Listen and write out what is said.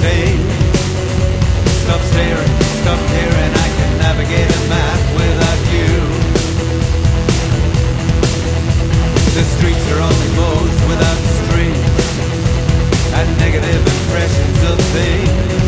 stay. Stop staring, stop caring, I can navigate a map without you. The streets are only modes without streets, and negative impressions of things.